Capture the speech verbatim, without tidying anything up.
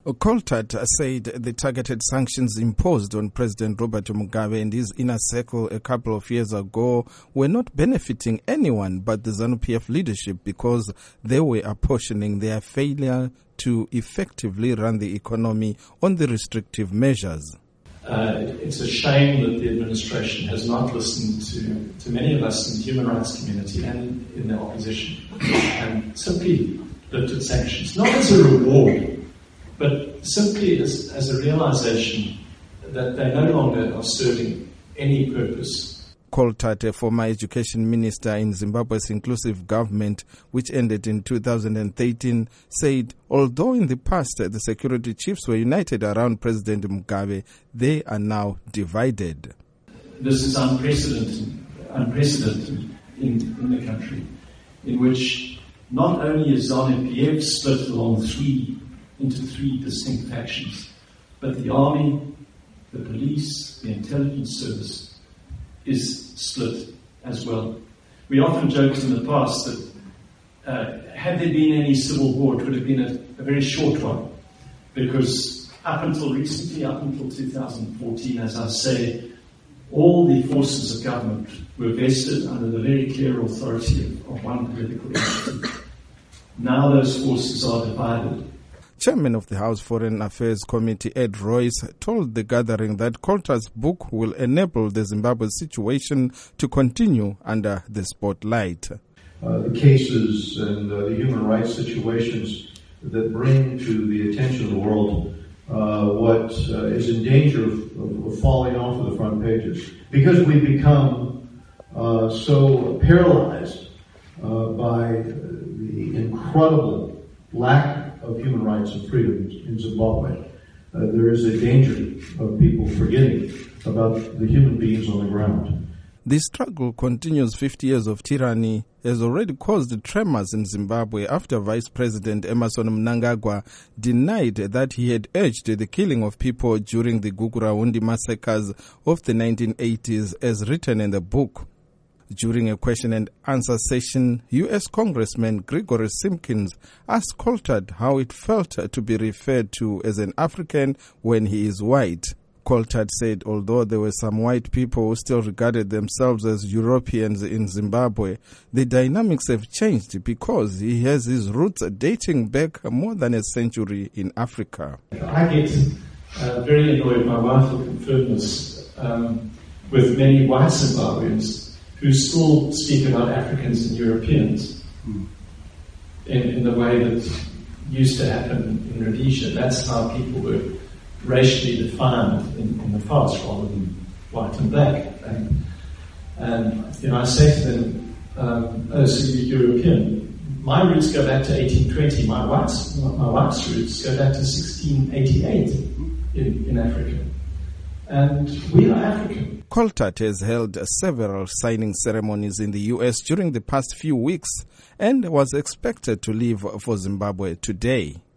Coltart said the targeted sanctions imposed on President Robert Mugabe and his inner circle a couple of years ago were not benefiting anyone but the ZANU-P F leadership because they were apportioning their failure to effectively run the economy on the restrictive measures. Uh, it's a shame that the administration has not listened to, to many of us in the human rights community and in the opposition and simply lifted sanctions, not as a reward, but simply as, as a realization that they no longer are serving any purpose. Coltart, a former education minister in Zimbabwe's inclusive government, which ended in two thousand thirteen, said although in the past the security chiefs were united around President Mugabe, they are now divided. This is unprecedented, unprecedented in, in the country, in which not only is ZANU-P F split along three into three distinct factions, but the army, the police, the intelligence service is split as well. We often joked in the past that uh, had there been any civil war, it would have been a, a very short one, because up until recently, up until two thousand fourteen, as I say, all the forces of government were vested under the very clear authority of, of one political entity. Now those forces are divided. Chairman of the House Foreign Affairs Committee, Ed Royce, told the gathering that Coltart's book will enable the Zimbabwe situation to continue under the spotlight. Uh, the cases and uh, the human rights situations that bring to the attention of the world uh, what uh, is in danger of, of, of falling off of the front pages. Because we become uh, so paralyzed uh, by the incredible lack of human rights and freedoms in Zimbabwe, uh, there is a danger of people forgetting about the human beings on the ground. The struggle continues. fifty years of tyranny has already caused tremors in Zimbabwe after Vice President Emmerson Mnangagwa denied that he had urged the killing of people during the Gugurahundi massacres of the nineteen eighties, as written in the book. During a question and answer session, U S Congressman Gregory Simpkins asked Coltart how it felt to be referred to as an African when he is white. Coltart said although there were some white people who still regarded themselves as Europeans in Zimbabwe, the dynamics have changed because he has his roots dating back more than a century in Africa. I get uh, very annoyed, my wife will confirm this, um, with many white Zimbabweans who still speak about Africans and Europeans mm. in, in the way that used to happen in Rhodesia. That's how people were racially defined in, in the past, rather than white and black. And, and you know, I say to them, um, oh, so you're European. My roots go back to eighteen twenty. My wife's, my wife's roots go back to sixteen eighty-eight in, in Africa. And we are African. Coltart has held several signing ceremonies in the U S during the past few weeks and was expected to leave for Zimbabwe today.